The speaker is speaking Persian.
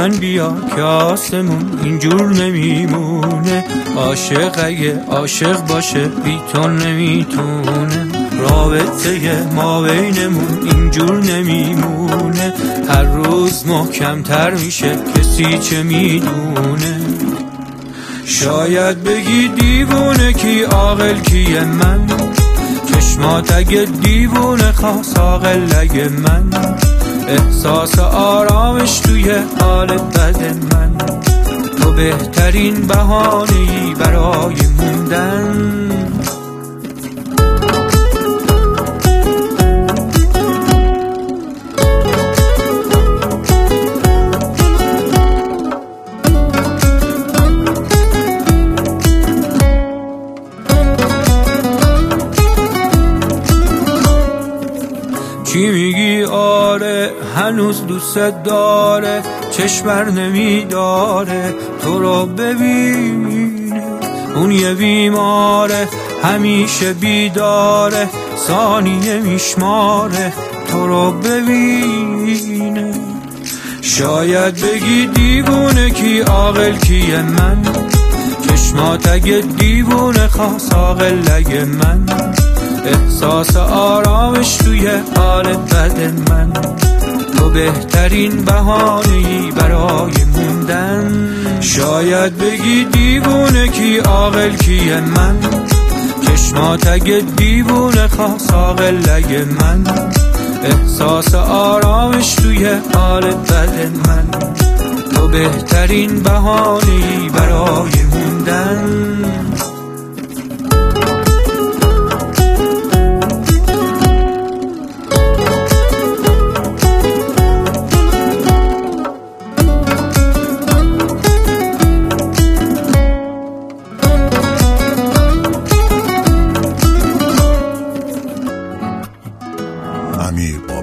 من بیا که آسمون اینجور نمیمونه. عاشق اگه عاشق باشه بی تو نمیتونه. رابطه ما بینمون اینجور نمیمونه. هر روز محکمتر میشه کسی چه میدونه. شاید بگی دیوونه کی عاقل کیه من. چشمات اگه دیوونه خواست عاقل اگه من. احساس آرامش توی حال بد من. تو بهترین بهانه‌ای برای موندن. چی میگی آره هنوز دوست داره. چشم بر نمیداره تو رو ببینه. اون یه بیماره همیشه بیداره. ثانیه میشماره تو رو ببینه. شاید بگی دیوونه کی عاقل کیه من. چشمات اگه دیوونه خواست عاقل اگه من. احساس آرامش توی حال بد من. تو بهترین بهانه‌ای برای موندن. شاید بگی دیوونه کی عاقل کیه من. چشمات اگه دیوونه خواست عاقل اگه من. احساس آرامش توی حال بد من. تو بهترین بهانه‌ای برای موندن. امیر